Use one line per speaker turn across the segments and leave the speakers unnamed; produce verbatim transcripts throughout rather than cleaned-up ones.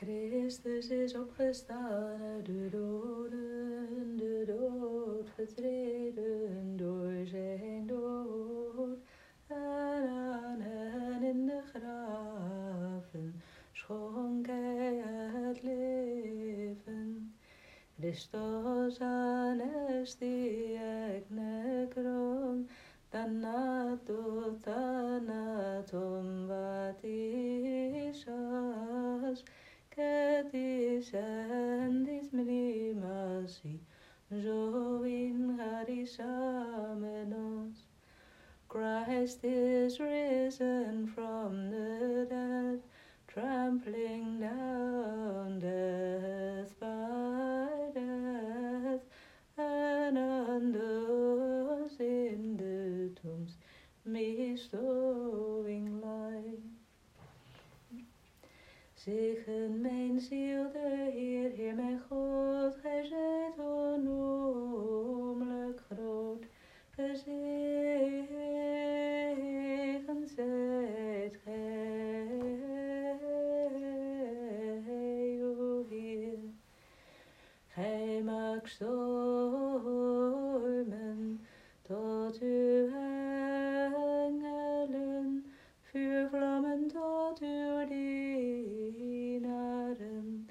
Christus is opgestaan uit de doden, de dood vertreden door zijn dood. En aan hen in de graven schonk hij het leven. Christos anesti ek nekron, thanato thanaton vatisas, ketis endis mrimasi, zoin harisamenos. Christ is risen from the dead, trampling down death by death, and undoes in the tombs, bestowing life. Zegen mijn ziel, de Heer, Heer mijn God, Gij zijt onnoemelijk groot. Gezegend zijt Gij, o Heer. Gij maakt stormen tot uw engelen, vuurvlammen tot uw dienaren.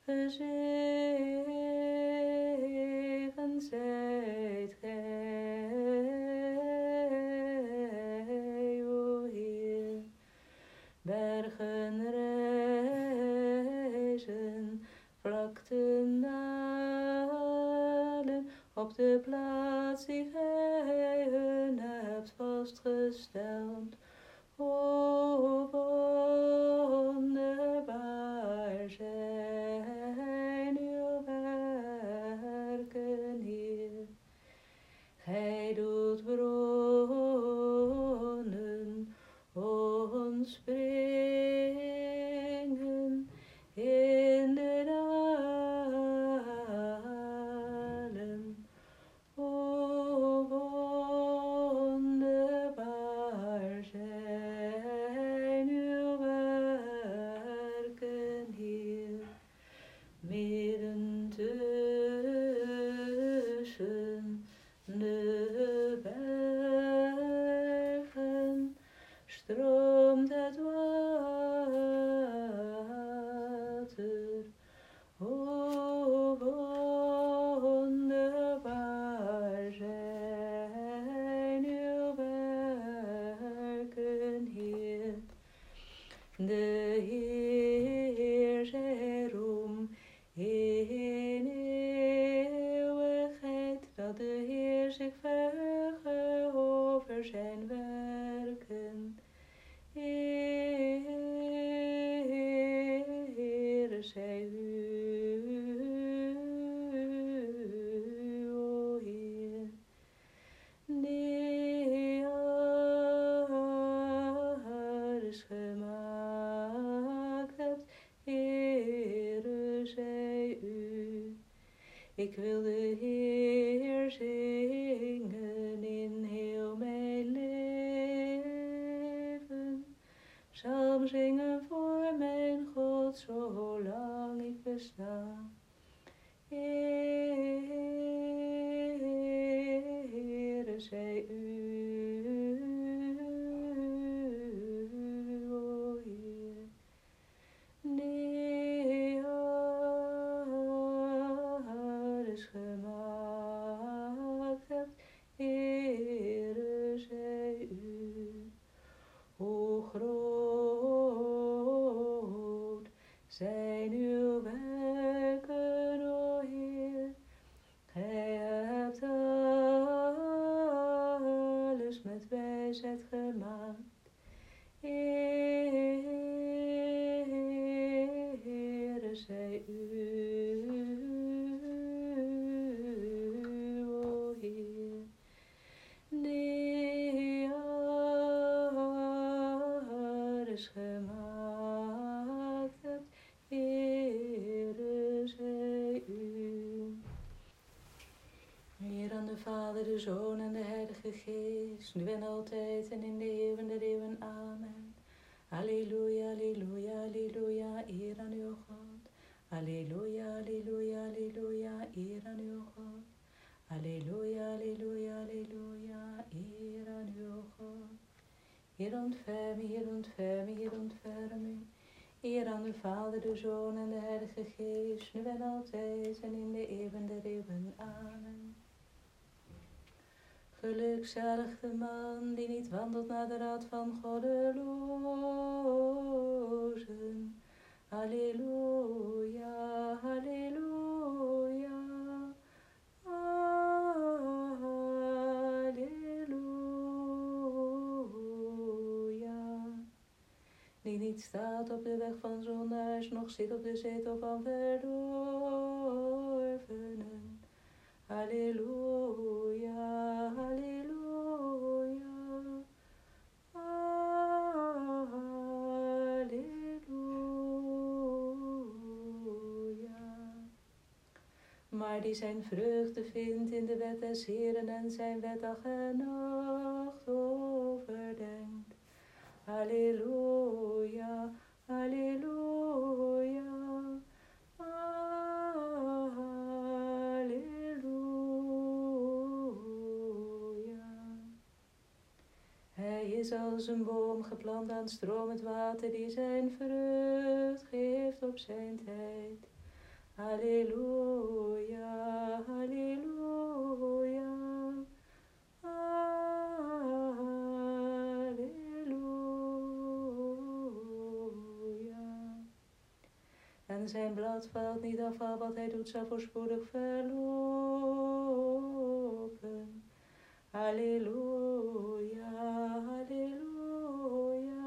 Gezegend zijt Gij, o Heer. Bergen rijzen, vlakten dalen, op de plaats die Gij hun hebt vastgesteld. O, wonderbaar zijn uw werken, Heer. Gij doet bronnen ontspringen in de dalen. O, wonderbaar zijn uw werken, Heer. Midden tussen de bergen stroomt het water. O, wonderbaar zijn uw werken, Heer. De Heer zij roem in eeuwigheid, dat de Heer zich verheuge over zijn werken. Heere zij u, o Heer, die alles gemaakt hebt. Heere zij u. Ik wil de Heer zingen in heel mijn leven. Psalm zingen voor mijn God, zolang ik besta. Heere zij u, o Heer, die alles gemaakt hebt. Heere zij u. O groot zijn uw werken, o Heer. Gij hebt alles met wijsheid gemaakt. Heere zij u, o Heer, die alles gemaakt hebt. Heere zij u. Heer aan de Vader, de Zoon en de Heilige Geest, nu en altijd en in de eeuwen der eeuwen. Amen. Halleluja, halleluja, halleluja, eer aan uw God. Alleluia, alleluia, alleluia, eer aan uw God. Alleluia, alleluia, alleluia, eer aan uw God. Heer ontferm, Heer ontferm, Heer ontferm. Eer aan de Vader, de Zoon en de Heilige Geest, nu en altijd en in de eeuwen der eeuwen. Amen. Gelukzalig de man die niet wandelt naar de raad van goddelozen. Halleluja, halleluja, halleluja. Die niet staat op de weg van zondaars, nog zit op de zetel van verdorvenen. Halleluja, halleluja, halleluja. Maar die zijn vreugde vindt in de wet des Heeren en zijn wet dag en nacht overdenkt. Halleluja, halleluja, halleluja. Hij is als een boom geplant aan stromend water die zijn vrucht geeft op zijn tijd. Halleluja, halleluja, halleluja. En zijn blad valt niet af, al wat hij doet zal voorspoedig verlopen. Halleluja, halleluja,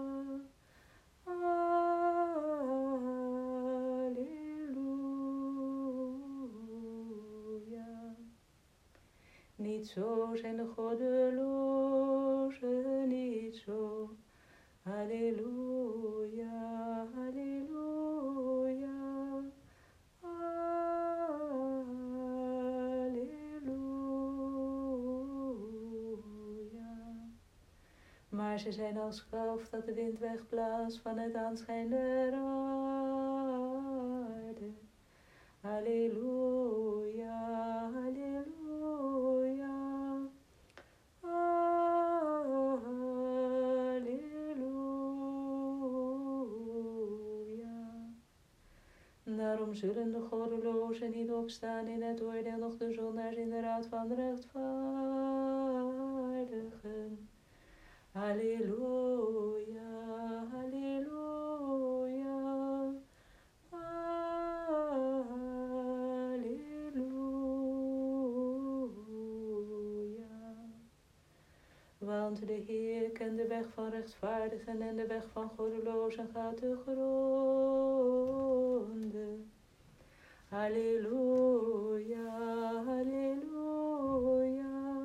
halleluja. Niet zo zijn de goddelozen, niet zo. Halleluja, halleluja, halleluja. Maar ze zijn als kalf dat de wind wegblaast van het aanschijn der aarde. Halleluja, halleluja, halleluja. Daarom zullen de goddelozen niet opstaan in het oordeel, noch de zondaars in de raad van de rechtvaardigen. Halleluja, halleluja, halleluja. Want de Heer kent de weg van rechtvaardigen en de weg van goddelozen gaat te gronde. Halleluja, halleluja,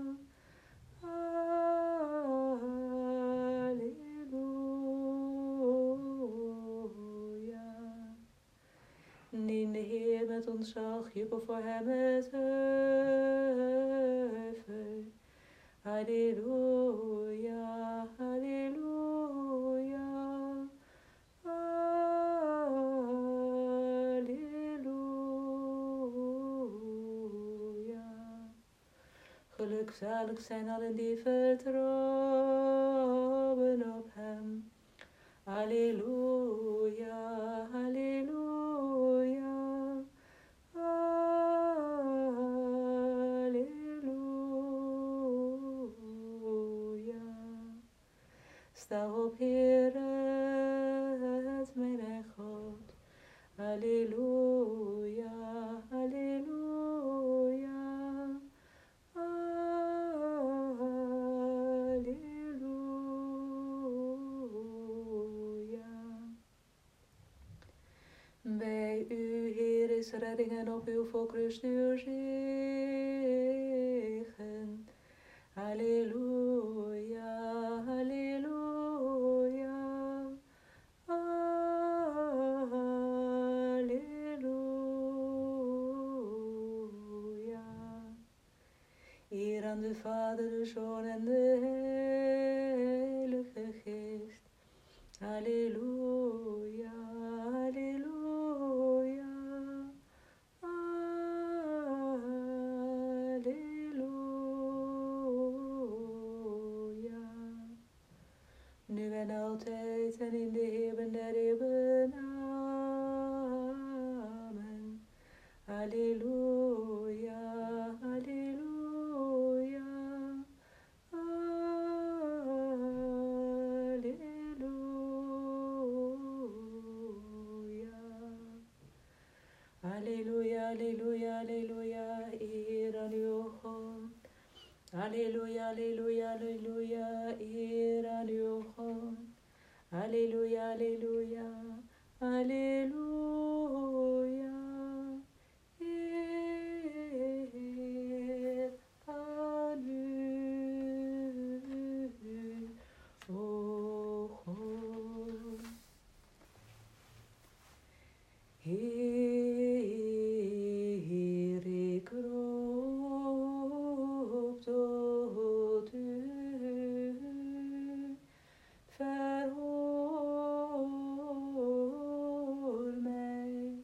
halleluja. Dien de Heer met ontzag, jubel voor hem met huiver. Halleluja, halleluja, halleluja. Gelukzalig zijn allen die vertrouwen op hem. Halleluja, halleluja, halleluja. Sta op, Heer, het mijn God. Halleluja, halleluja, halleluja. Bij u, Heer, is redding en op uw volk rust uw zegen. Halleluja, halleluja, halleluja. Eer aan de Vader, de Zoon en de Heilige Geest. Halleluja, halleluja, en in de eeuwen der eeuwen. Amen. Halleluja, halleluja, halleluja. Halleluja, halleluja, halleluja, eer aan uw God. Halleluja, halleluja, halleluja, eer aan uw God. Halleluja, halleluja, halleluja, eer aan u, o God. Heer, ik roep tot u, verhoor mij,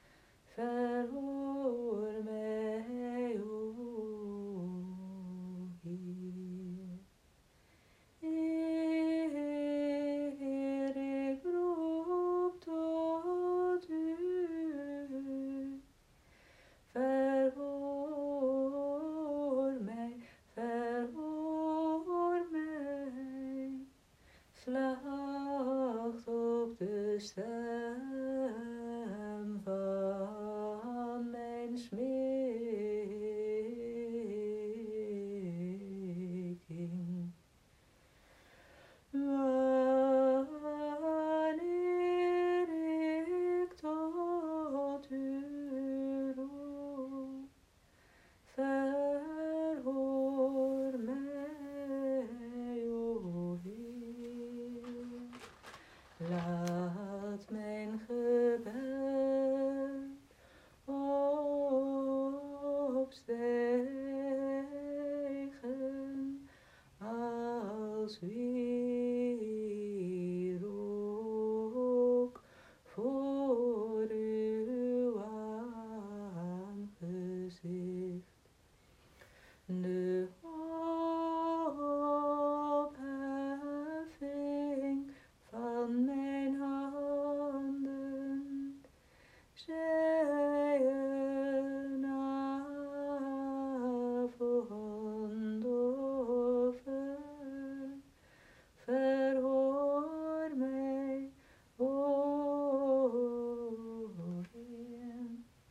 verhoor mij, o Heer. Heer, ik roep tot u, verhoor mij, verhoor mij. Slacht op de stem van mijn smeeking. Wanneer ik tot u roep, verhoor mij, o Heer. Laat mijn gebed opstijgen als wierook voor uw aangezicht. De opheffing van mijn handen zij een avondoffer. Verhoor mij, o Heer.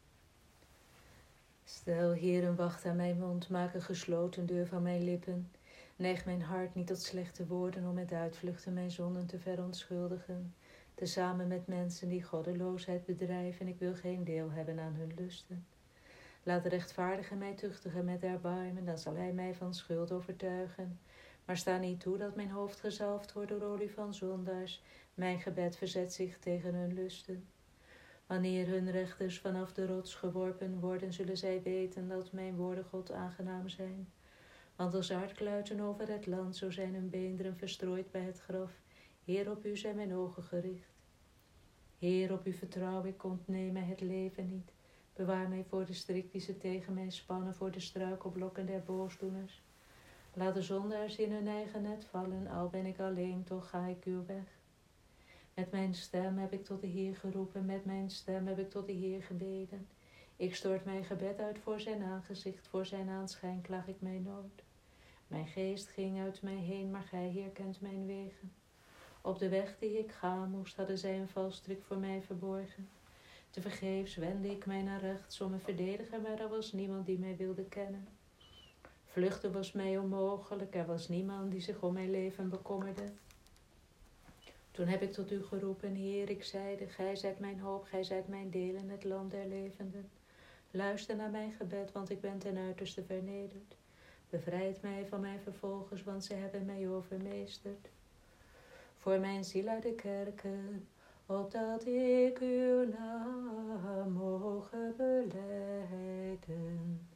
Stel, Heer, een wacht aan mijn mond, maak een gesloten deur van mijn lippen. Neig mijn hart niet tot slechte woorden om met uitvluchten mijn zonden te verontschuldigen. Tezamen met mensen die goddeloosheid bedrijven, ik wil geen deel hebben aan hun lusten. Laat de rechtvaardige mij tuchtigen met erbarmen, dan zal hij mij van schuld overtuigen. Maar sta niet toe dat mijn hoofd gezalfd wordt door olie van zondaars. Mijn gebed verzet zich tegen hun lusten. Wanneer hun rechters vanaf de rots geworpen worden, zullen zij weten dat mijn woorden God aangenaam zijn. Want als aardkluiten over het land, zo zijn hun beenderen verstrooid bij het graf. Heer, op u zijn mijn ogen gericht. Heer, op u vertrouw ik, ontneem mij het leven niet. Bewaar mij voor de strik die ze tegen mij spannen, voor de struikelblokken der boosdoeners. Laat de zondaars in hun eigen net vallen, al ben ik alleen, toch ga ik uw weg. Met mijn stem heb ik tot de Heer geroepen, met mijn stem heb ik tot de Heer gebeden. Ik stort mijn gebed uit voor zijn aangezicht, voor zijn aanschijn klaag ik mijn nood. Mijn geest ging uit mij heen, maar gij, Heer, kent mijn wegen. Op de weg die ik gaan moest, hadden zij een valstrik voor mij verborgen. Tevergeefs wendde ik mij naar rechts om een verdediger, maar er was niemand die mij wilde kennen. Vluchten was mij onmogelijk, er was niemand die zich om mijn leven bekommerde. Toen heb ik tot u geroepen, Heer, ik zeide, gij zijt mijn hoop, gij zijt mijn deel in het land der levenden. Luister naar mijn gebed, want ik ben ten uiterste vernederd. Bevrijd mij van mijn vervolgers, want zij hebben mij overmeesterd. Voor mijn ziel uit de kerken, opdat ik uw naam moge belijden.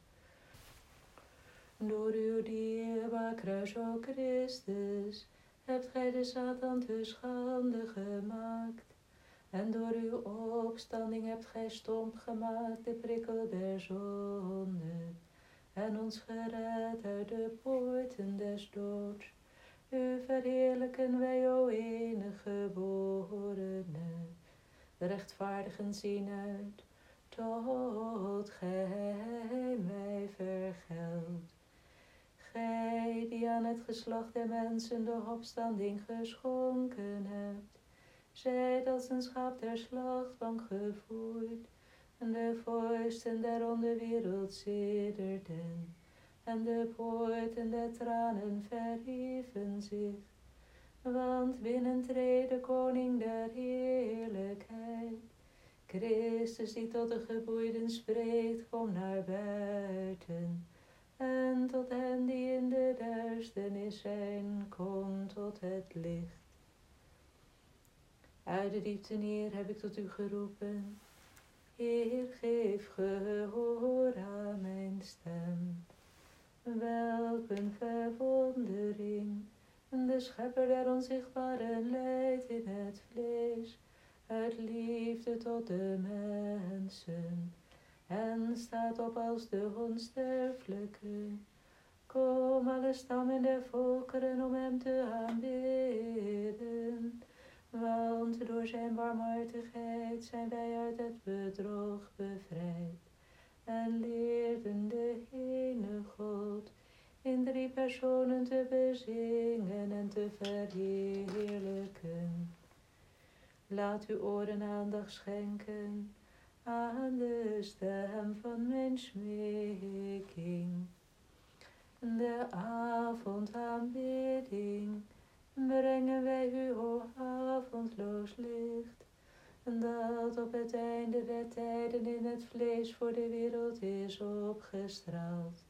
Door uw dierbaar kruis, o Christus, hebt gij de Satan te schande gemaakt. En door uw opstanding hebt gij stomp gemaakt de prikkel der zonde, en ons gered uit de poorten des doods. U verheerlijken wij, o enige geborene, de rechtvaardigen zien uit, tot gij mij vergeldt. Gij die aan het geslacht der mensen de opstanding geschonken hebt, zijt als een schaap der slachtbank gevoerd, en de vorsten der onderwereld sidderden, en de poorten der tranen verhieven zich. Want binnentreedt de koning der heerlijkheid, Christus die tot de geboeiden spreekt, kom naar buiten. En tot hen die in de duisternis zijn, kom tot het licht. Uit de diepte neer heb ik tot u geroepen. Heer, geef gehoor aan mijn stem. Welk een verwondering, de schepper der onzichtbare leidt in het vlees, uit liefde tot de mensen, en staat op als de onsterfelijke. Kom alle stammen der volkeren om hem te aanbidden, want door zijn barmhartigheid zijn wij uit het bedrog bevrijd, en leerden de ene God in drie personen te bezingen en te verheerlijken. Laat uw oren aandacht schenken aan de stem van mijn smeking. De avondaanbidding brengen wij u, o avondloos licht, dat op het einde der tijden in het vlees voor de wereld is opgestraald.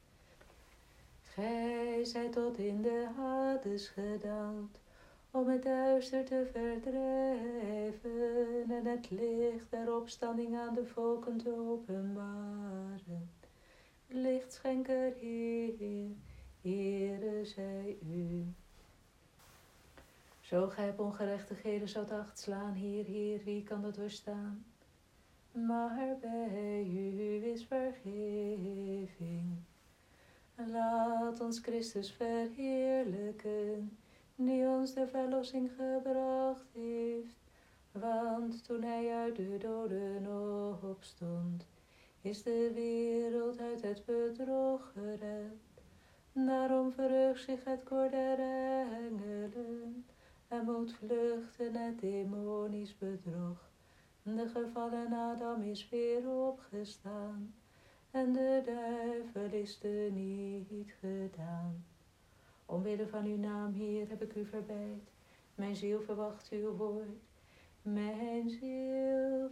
Gij zijt tot in de Hades gedaald, om het duister te verdrijven en het licht der opstanding aan de volken te openbaren. Lichtschenker, Heer, ere zij u. Zo gij op ongerechtigheden zoudt acht slaan, Heer, Heer, wie kan dat doorstaan? Maar bij u is vergeving. Laat ons Christus verheerlijken, die ons de verlossing gebracht heeft. Want toen hij uit de doden opstond, is de wereld uit het bedrog gered. Daarom verheugt zich het koor der engelen en moet vluchten het demonisch bedrog. De gevallen Adam is weer opgestaan en de duivel is teniet gedaan. Omwille van uw naam, Heer, heb ik u verbeid. Mijn ziel verwacht uw woord. Mijn ziel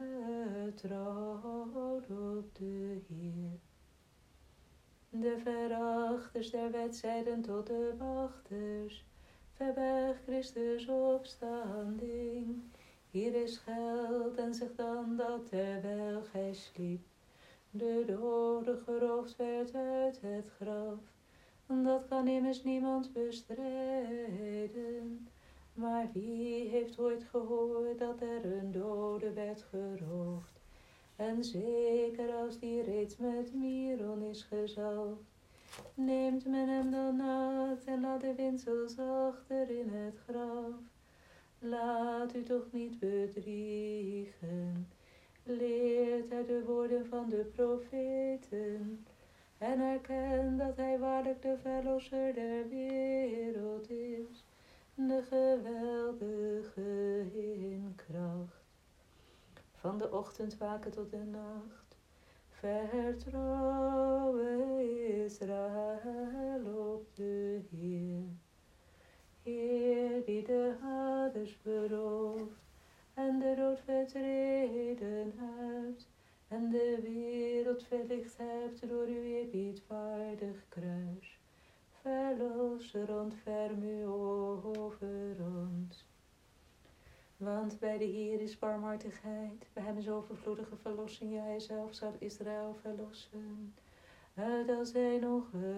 vertrouwt op de Heer. De verachters der wet zeiden tot de wachters: verberg Christus opstanding. Hier is geld, en zeg dan dat terwijl gij sliep, de dode geroofd werd uit het graf. Dat kan immers niemand bestrijden. Maar wie heeft ooit gehoord dat er een dode werd geroofd? En zeker als die reeds met miron is gezalfd, neemt men hem dan naakt en laat de windsels achter in het graf. Laat u toch niet bedriegen, leert uit de woorden van de profeten, en erken dat hij waarlijk de verlosser der wereld is, de geweldige in kracht. Van de ochtend waken tot de nacht, vertrouwe Israël op de Heer. Heer die de Hades berooft en de dood vertreden hebt, en de wereld verlicht hebt door uw eerbiedwaardig kruis. Verlosser, ontferm u over ons. Want bij de Heer is barmhartigheid, bij hem is overvloedige verlossing, ja, hij zelf zal Israël verlossen uit al zijn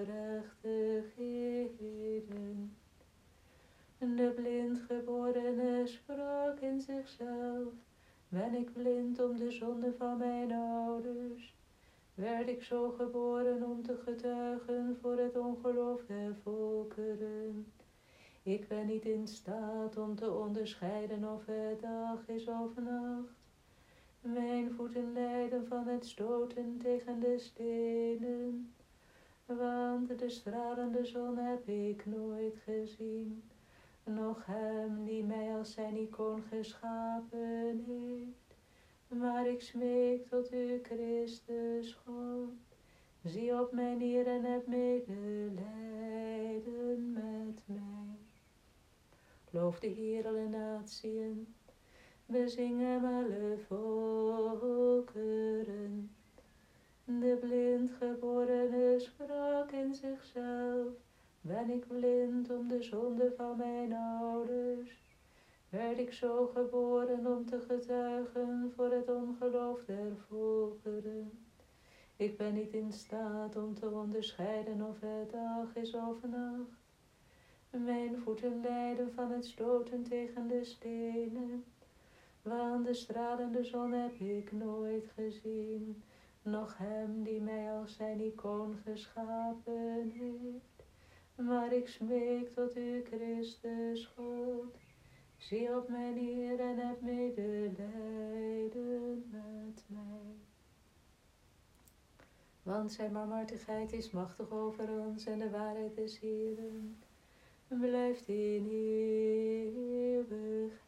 ongerechtigheden. De blindgeborene sprak in zichzelf: ben ik blind om de zonde van mijn ouders? Werd ik zo geboren om te getuigen voor het ongeloof der volkeren? Ik ben niet in staat om te onderscheiden of het dag is of nacht. Mijn voeten lijden van het stoten tegen de stenen, want de stralende zon heb ik nooit gezien, noch hem die mij als zijn icoon geschapen heeft. Maar ik smeek tot u, Christus God, zie op mij neer en heb medelijden met mij. Loof de Heer alle natieën, bezing hem alle volkeren. De blindgeborene sprak in zichzelf, ben ik blind om de zonde van mijn ouders? Werd ik zo geboren om te getuigen voor het ongeloof der volkeren? Ik ben niet in staat om te onderscheiden of het dag is of nacht. Mijn voeten lijden van het stoten tegen de stenen, want de stralende zon heb ik nooit gezien, noch hem die mij als zijn icoon geschapen heeft. Maar ik smeek tot u, Christus God, zie op mij neer en heb medelijden met mij. Want zijn barmhartigheid is machtig over ons en de waarheid des Heeren blijft in eeuwigheid.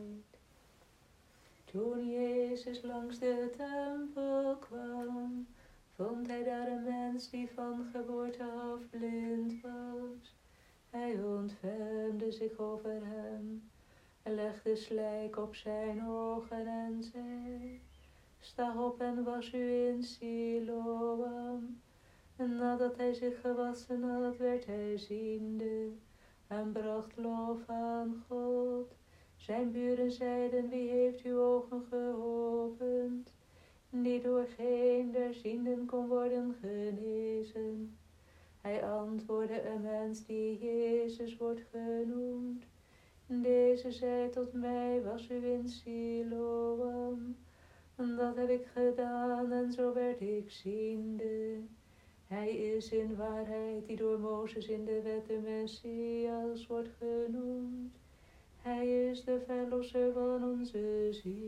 Toen Jezus langs de tempel kwam, vond hij daar een mens die van geboorte af blind was. Hij ontfermde zich over hem en legde slijk op zijn ogen en zei: sta op en was u in Siloam. En nadat hij zich gewassen had, werd hij ziende en bracht lof aan God. Zijn buren zeiden: wie heeft uw ogen geopend? Die door geen der zienden kon worden genezen. Hij antwoordde: een mens die Jezus wordt genoemd. Deze zei tot mij: was u in Siloam? Dat heb ik gedaan en zo werd ik ziende. Hij is in waarheid die door Mozes in de wet de Messias wordt genoemd. Hij is de verlosser van onze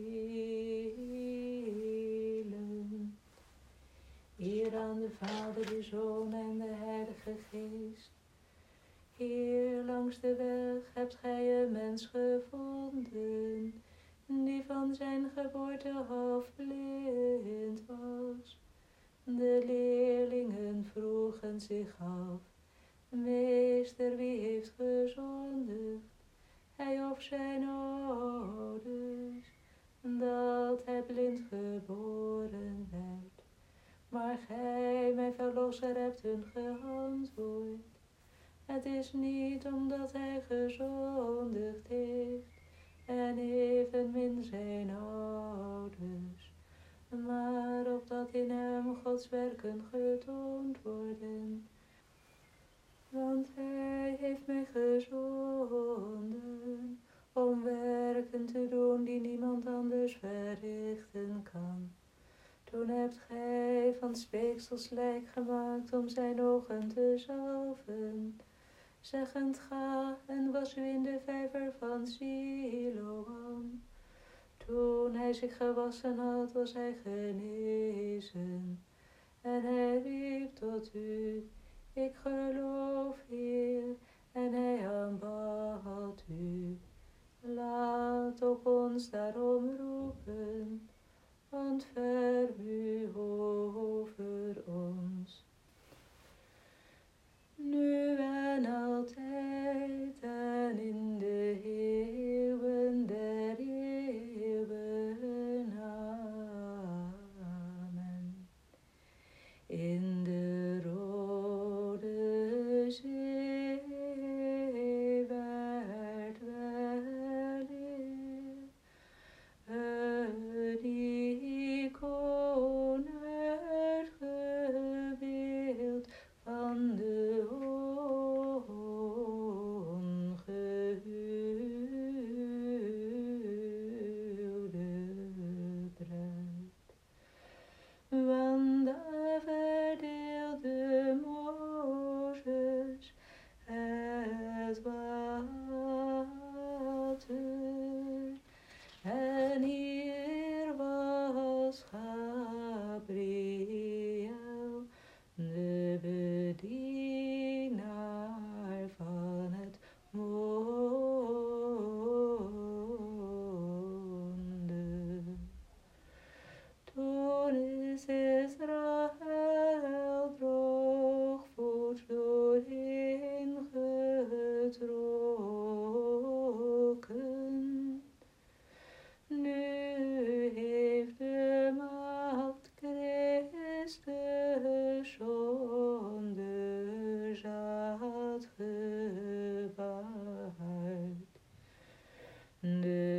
zielen. Eer aan de Vader, de Zoon en de Heilige Geest. Hier langs de weg hebt gij een mens gevonden, die van zijn geboorte af blind was. De leerlingen vroegen zich af: meester, wie heeft gezondigd, hij of zijn ouders, dat hij blind geboren werd? Maar gij, mijn verlosser, hebt hun geantwoord: het is niet omdat hij gezondigd heeft, en evenmin zijn ouders, maar opdat in hem Gods werken getoond worden. Want hij heeft mij gezonden om werken te doen die niemand anders verrichten kan. Toen hebt gij van speeksels lijk gemaakt om zijn ogen te zalven, zeggend: ga en was u in de vijver van Siloam. Toen hij zich gewassen had, was hij genezen. En hij riep tot u: ik geloof, Heer, en hij aanbad u. Laat ook ons daarom roepen, ontferm u over ons. Nu en altijd en in de eeuwen der eeuwen. Amen. In de Rode Zee werd weleer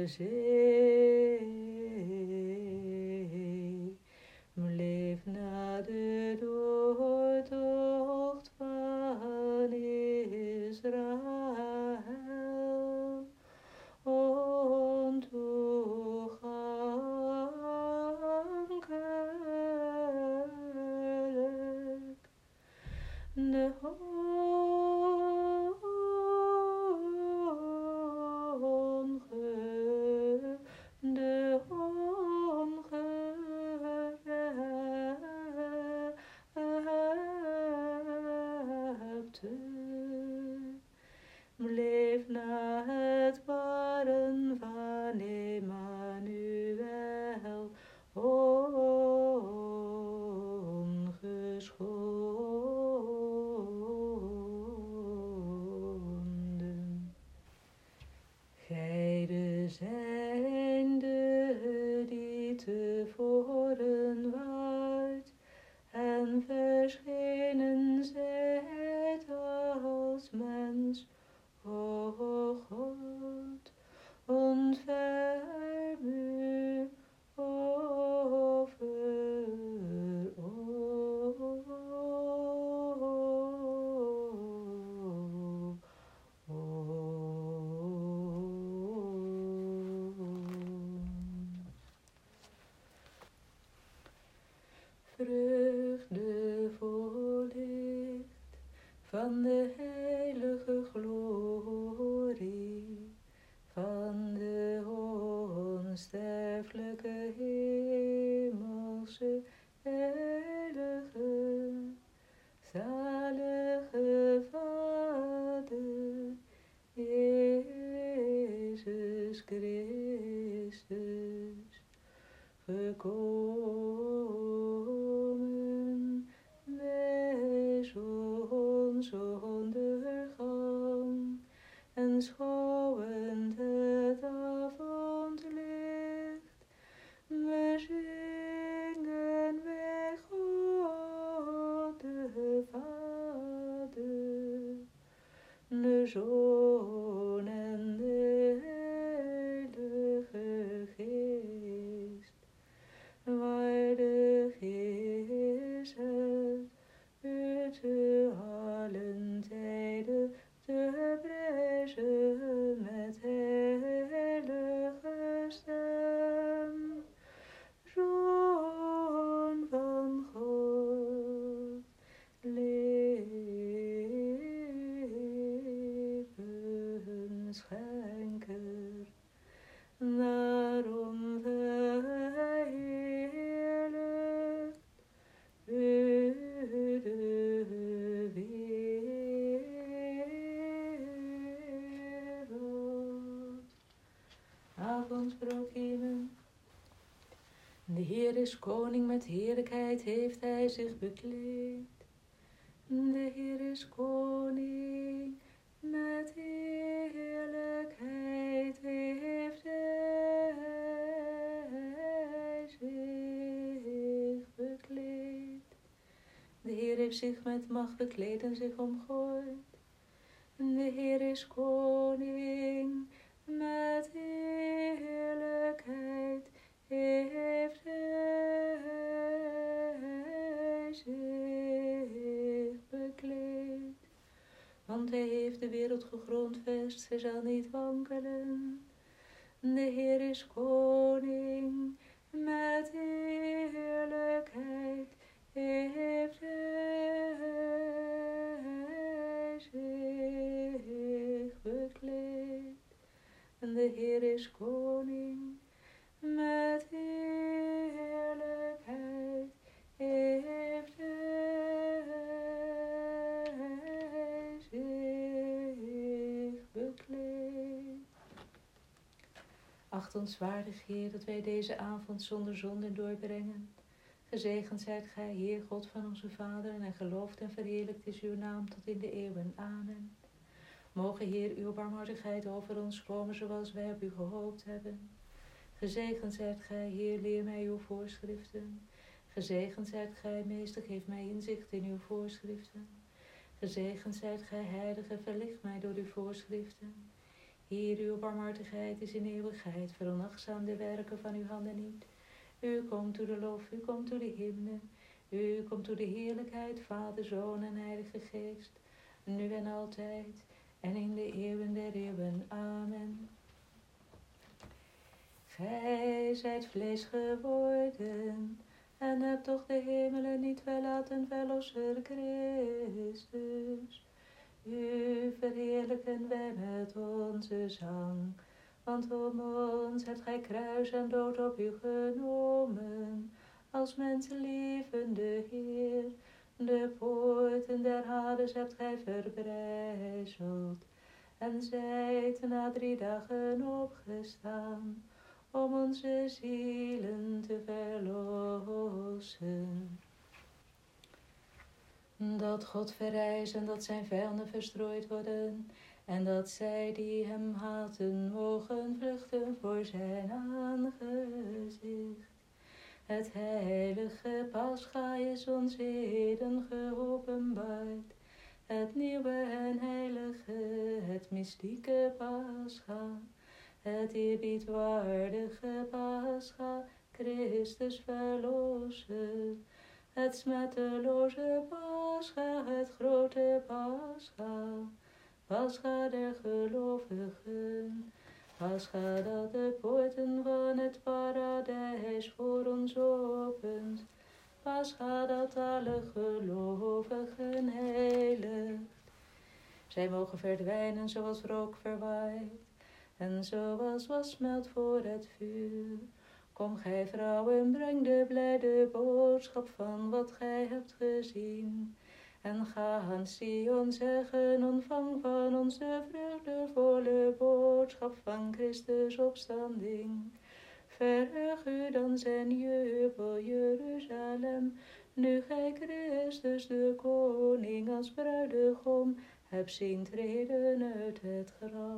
zee. Bleef na de doortocht van Israël ontoegankelijk. De onge, de ongerepte bleef na het barren van Emmanuel ongeschonden. Gij de zijnde die tevoren waart en verschenen zijt als mens, o God, ontferm u over vreugdevol licht van de heilige glorie, van de onsterfelijke hemelse heilige, zalige Vader, Jezus Christus, gekomen wees ons ondergang en schouwend het avondlicht, bezingen wij God de Vader, de Zoon en de Heilige Geest. Waardig is het u te allen tijden te prijzen met heilige stem. Zoon van God, levensschenker, daarom verheerlijkt u de wereld. Avondprokiemen. De Heer is koning, met heerlijkheid heeft hij zich bekleed. De Heer is koning, met heerlijkheid heeft hij zich bekleed. De Heer heeft zich met macht bekleed en zich omgooid. De Heer is koning, met heerlijkheid heeft hij zich bekleed. Want hij heeft de wereld gegrondvest, zij zal niet wankelen. De Heer is koning, met heerlijkheid heeft hij zich bekleed. En de Heer is koning, met heerlijkheid heeft hij zich bekleed. Acht ons waardig, Heer, dat wij deze avond zonder zonde doorbrengen. Gezegend zijt gij, Heer God van onze Vader, en geloofd en verheerlijkt is uw naam tot in de eeuwen. Amen. Moge, Heer, uw barmhartigheid over ons komen zoals wij op u gehoopt hebben. Gezegend zijt gij, Heer, leer mij uw voorschriften. Gezegend zijt gij, Meester, geef mij inzicht in uw voorschriften. Gezegend zijt gij, Heilige, verlicht mij door uw voorschriften. Heer, uw barmhartigheid is in eeuwigheid, veronachtzaam de werken van uw handen niet. U komt toe de lof, u komt toe de hymne, u komt toe de heerlijkheid, Vader, Zoon en Heilige Geest, nu en altijd, en in de eeuwen der eeuwen. Amen. Gij zijt vlees geworden, en hebt toch de hemelen niet verlaten, verlosser Christus. U verheerlijken wij met onze zang, want om ons hebt gij kruis en dood op u genomen, als mensenlievende Heer. De poorten der Hades hebt gij verbrijzeld, en zijt na drie dagen opgestaan, om onze zielen te verlossen. Dat God verrijst en dat zijn vijanden verstrooid worden, en dat zij die hem haten mogen vluchten voor zijn aangezicht. Het heilige Pascha is ons heden geopenbaard, het nieuwe en heilige, het mystieke Pascha, het eerbiedwaardige Pascha, Christus verlosser. Het smetteloze Pascha, het grote Pascha, Pascha der gelovigen. Pascha dat de poorten van het paradijs voor ons opent. Pascha dat alle gelovigen heiligt. Zij mogen verdwijnen zoals rook verwaait, en zoals was smelt voor het vuur. Kom gij vrouwen, breng de blijde boodschap van wat gij hebt gezien. En ga aan Sion zeggen, ontvang van ons de vreugdevolle boodschap van Christus opstanding. Verheug u dan zijn jubel, Jeruzalem, nu gij Christus de koning als bruidegom hebt zien treden uit het graf.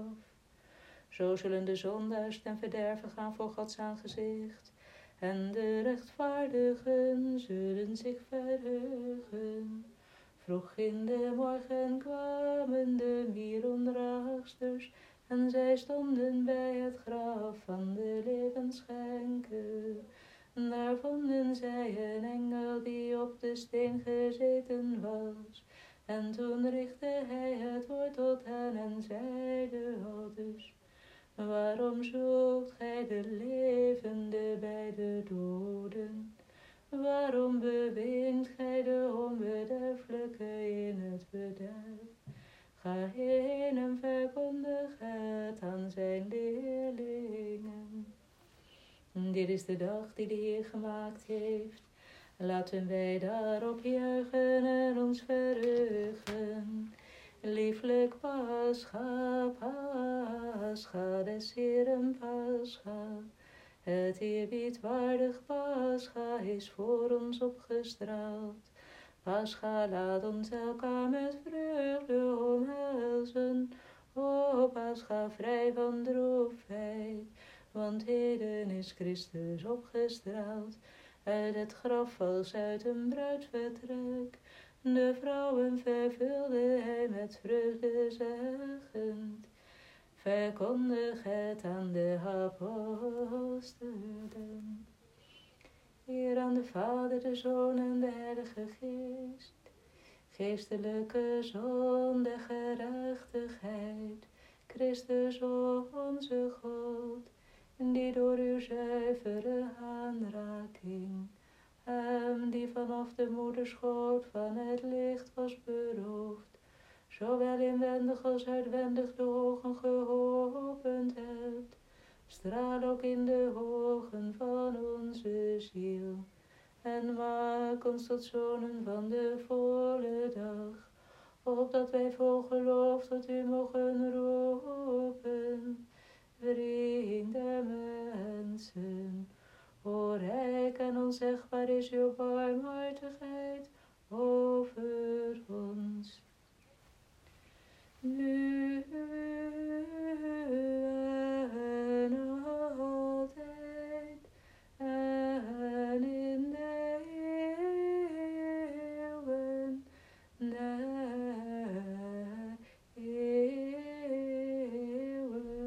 Zo zullen de zondaars ten verderve gaan voor Gods aangezicht, en de rechtvaardigen zullen zich verheugen. Vroeg in de morgen kwamen de mierendraagsters, en zij stonden bij het graf van de levensschenker. Daar vonden zij een engel die op de steen gezeten was. En toen richtte hij het woord tot hen en zeide aldus: waarom zoekt gij de levende bij de doden? Waarom beweent gij de onbederfelijke in het bederf? Ga heen en verkondig het aan zijn leerlingen. Dit is de dag die de Heer gemaakt heeft. Laten wij daarop juichen en ons verheugen. Lieflijk Pascha, Pascha, des Heeren Pascha. Het eerbiedwaardig Pascha is voor ons opgestraald. Pascha, laat ons elkaar met vreugde omhelzen. O Pascha, vrij van droefheid, want heden is Christus opgestraald. Uit het graf als uit een bruidsvertrek. De vrouwen vervulde hij met vreugde zeggend: verkondig het aan de apostelen. Eer aan de Vader, de Zoon en de Heilige Geest. Geestelijke zon der gerechtigheid. Christus onze God, die door uw zuivere aanraking, hem die vanaf de moederschoot van het licht was beroofd, zowel inwendig als uitwendig de ogen geopend hebt, straal ook in de ogen van onze ziel, en maak ons tot zonen van de volle dag, opdat wij vol geloof tot u mogen roepen. Vriend der mensen, o rijk en onzegbaar is uw barmhartigheid over ons. Nu en altijd en in de eeuwen der eeuwen.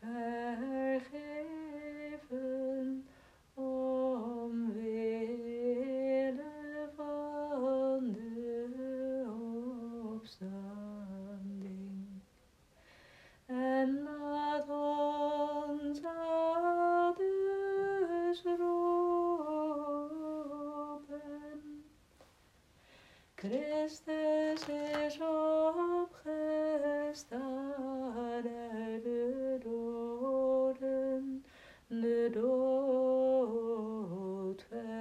vergeven, omwille van de opstanding. En laat ons aldus roepen: Christus is opgestaan uit de doden, de dood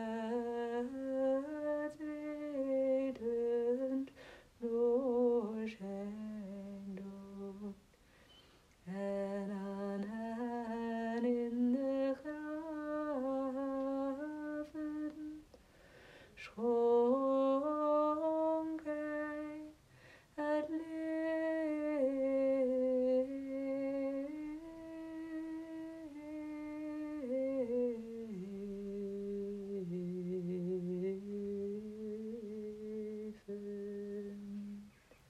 vertreden door zijn dood. En aan hen in de graven schonk hij het leven.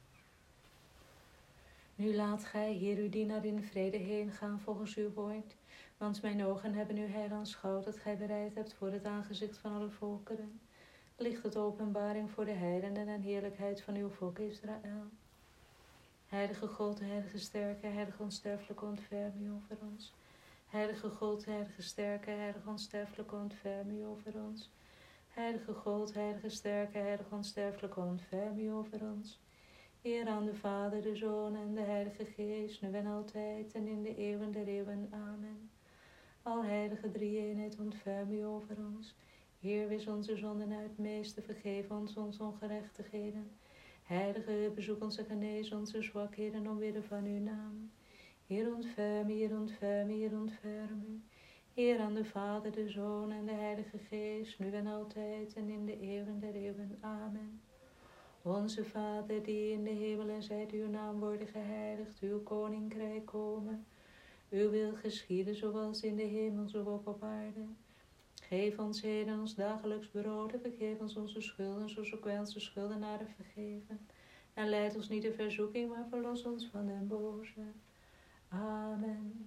Nu laat gij, Heer, uw dienaar in vrede heen gaan volgens uw woord, want mijn ogen hebben uw heil aanschouwd dat gij bereid hebt voor het aangezicht van alle volkeren. Licht het openbaring voor de heiligen en heerlijkheid van uw volk Israël. Heilige God, heilige sterke, heilige onsterfelijke, ontferm u over ons. Heilige God, heilige sterke, heilige onsterfelijke, ontferm u over ons. Heilige God, heilige sterke, heilige onsterfelijke, ontferm u over ons. Eer aan de Vader, de Zoon en de Heilige Geest, nu en altijd en in de eeuwen der eeuwen. Amen. Alheilige drie-eenheid, ontferm u over ons. Heer, wis onze zonden uit, Meester, vergeef ons onze ongerechtigheden. Heilige, bezoek ons en genees onze zwakheden omwille van uw naam. Heer, ontferm, Heer, ontferm, Heer, ontferm u. Heer, aan de Vader, de Zoon en de Heilige Geest, nu en altijd en in de eeuwen der eeuwen. Amen. Onze Vader, die in de hemelen zijt, uw naam worden geheiligd, uw koninkrijk komen. Uw wil geschieden, zoals in de hemel, zo ook op aarde. Geef ons heden ons dagelijks brood en vergeef ons onze schulden, zoals ook wij onze schuldenaren vergeven. En leid ons niet in verzoeking, maar verlos ons van den boze. Amen.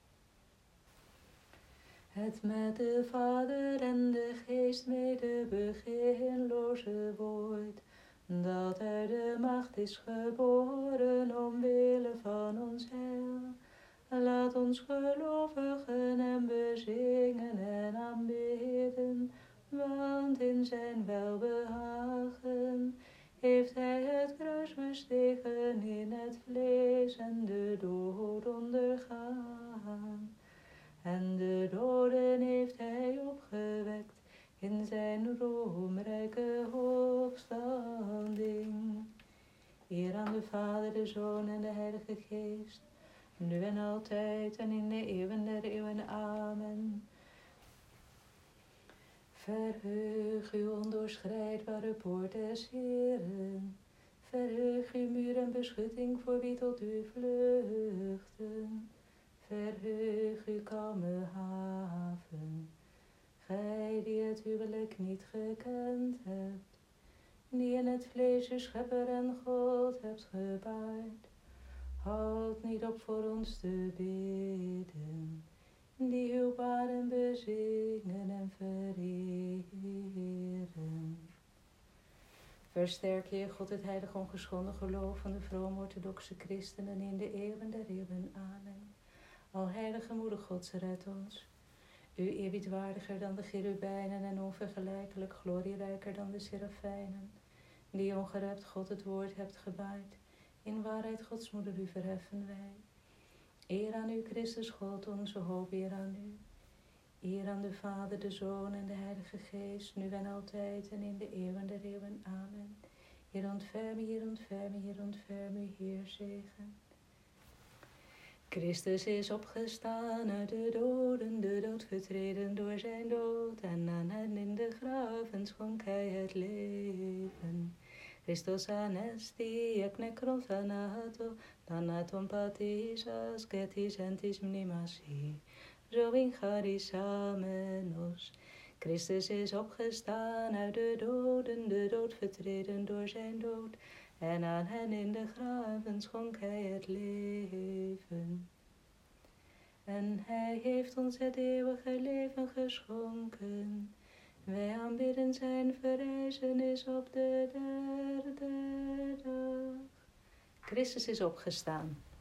Het met de Vader en de Geest mede beginloze woord, dat uit de macht is geboren omwille van ons heil. Laat ons gelovigen hem bezingen en aanbidden, want in zijn welbehagen heeft hij het kruis bestegen, in het vlees en de dood ondergaan. En de doden heeft hij opgewekt in zijn roemrijke opstanding. Eer aan de Vader, de Zoon en de Heilige Geest, nu en altijd en in de eeuwen der eeuwen. Amen. Verheug uw ondoorschrijdbare poort des Heeren. Verheug uw muur en beschutting voor wie tot u vluchten. Verheug uw kalme haven. Gij die het huwelijk niet gekend hebt, die in het vlees uw schepper en God hebt gebaard. Houd niet op voor ons te bidden, die uw baren bezingen en vereren. Versterk, Heer God, het heilig ongeschonden geloof van de vrome orthodoxe christenen in de eeuwen der eeuwen. Amen. Alheilige moeder Gods, red ons. U eerbiedwaardiger dan de cherubijnen en onvergelijkelijk glorierijker dan de serafijnen, die ongerept God het woord hebt gebaard. In waarheid, Gods moeder, u verheffen wij. Eer aan u, Christus God, onze hoop, eer aan u. Eer aan de Vader, de Zoon en de Heilige Geest, nu en altijd en in de eeuwen der eeuwen. Amen. Heer, ontferm u, Heer, ontferm u, Heer, ontferm u, Heer, zegen. Christus is opgestaan uit de doden, de dood vertreden door zijn dood. En aan hen in de graven schonk hij het leven. Christos anesti ek nekron thanato, thanaton patisas, getis entis mnimasi, zo in charisamenos. Christus is opgestaan uit de doden, de dood vertreden door zijn dood. En aan hen in de graven schonk hij het leven. En hij heeft ons het eeuwige leven geschonken. Wij aanbidden zijn verrijzenis op de derde dag. Christus is opgestaan.